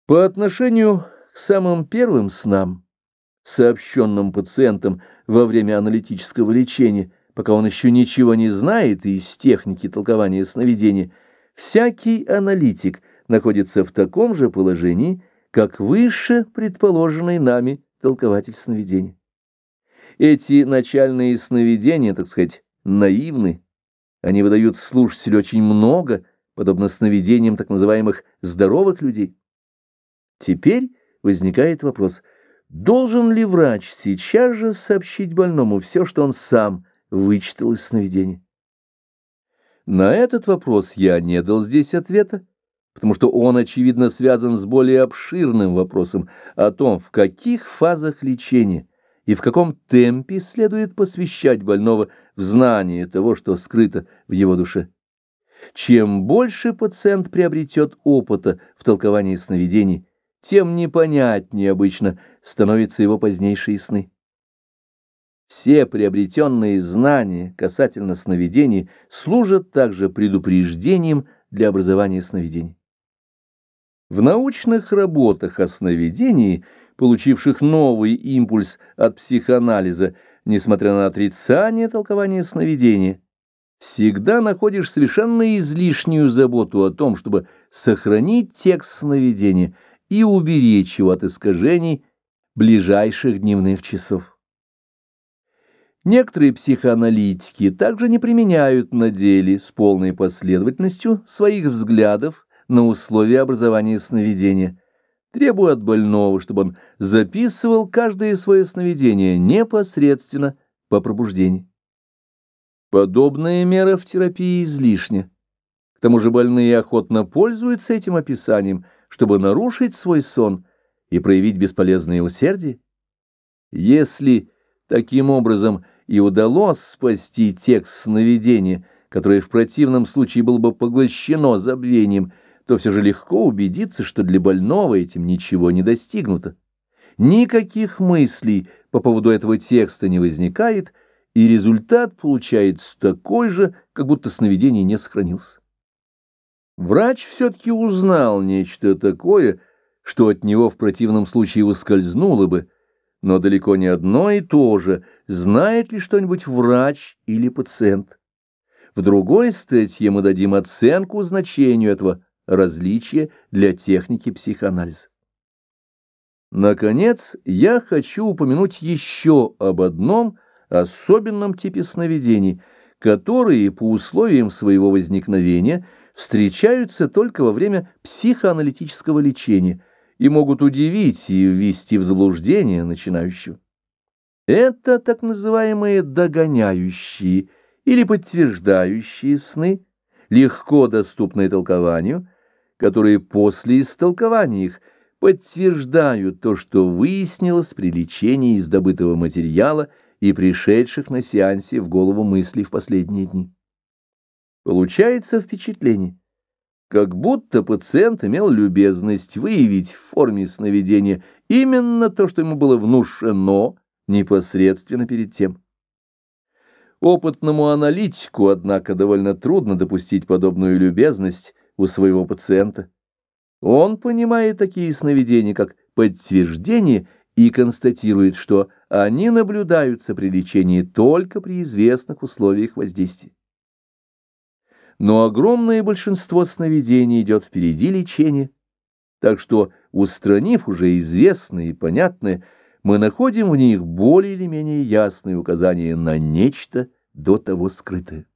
По отношению к самым первым снам, сообщенным пациентам во время аналитического лечения, пока он еще ничего не знает из техники толкования сновидения, всякий аналитик находится в таком же положении, как выше предположенный нами толкователь сновидения. Эти начальные сновидения, так сказать, наивны, они выдают слушателю очень много, подобно сновидениям так называемых здоровых людей. Теперь возникает вопрос, должен ли врач сейчас же сообщить больному все, что он сам вычитал из сновидения? На этот вопрос я не дал здесь ответа, потому что он, очевидно, связан с более обширным вопросом о том, в каких фазах лечения и в каком темпе следует посвящать больного в знание того, что скрыто в его душе. Чем больше пациент приобретет опыта в толковании сновидений, тем непонятнее обычно становятся его позднейшие сны. Все приобретенные знания касательно сновидений служат также предупреждением для образования сновидений. В научных работах о сновидении, получивших новый импульс от психоанализа, несмотря на отрицание толкования сновидения, всегда находишь совершенно излишнюю заботу о том, чтобы сохранить текст сновидения и уберечь его от искажений ближайших дневных часов. Некоторые психоаналитики также не применяют на деле с полной последовательностью своих взглядов на условия образования сновидения, требуя от больного, чтобы он записывал каждое свое сновидение непосредственно по пробуждении. Подобная мера в терапии излишня. К тому же больные охотно пользуются этим описанием, чтобы нарушить свой сон и проявить бесполезное усердие. Если таким образом и удалось спасти текст сновидения, которое в противном случае было бы поглощено забвением, то все же легко убедиться, что для больного этим ничего не достигнуто. Никаких мыслей по поводу этого текста не возникает, и результат получается такой же, как будто сновидение не сохранился. Врач все-таки узнал нечто такое, что от него в противном случае ускользнуло бы, но далеко не одно и то же, знает ли что-нибудь врач или пациент. В другой статье мы дадим оценку значению этого различия для техники психоанализа. Наконец, я хочу упомянуть еще об одном особенном типе сновидений, которые по условиям своего возникновения встречаются только во время психоаналитического лечения и могут удивить и ввести в заблуждение начинающего. Это так называемые догоняющие или подтверждающие сны, легко доступные толкованию, которые после истолкования их подтверждают то, что выяснилось при лечении из добытого материала и пришедших на сеансе в голову мыслей в последние дни. Получается впечатление, как будто пациент имел любезность выявить в форме сновидения именно то, что ему было внушено непосредственно перед тем. Опытному аналитику, однако, довольно трудно допустить подобную любезность у своего пациента. Он понимает такие сновидения как подтверждение и констатирует, что они наблюдаются при лечении только при известных условиях воздействия. Но огромное большинство сновидений идет впереди лечения, так что, устранив уже известное и понятное, мы находим в них более или менее ясные указания на нечто до того скрытое.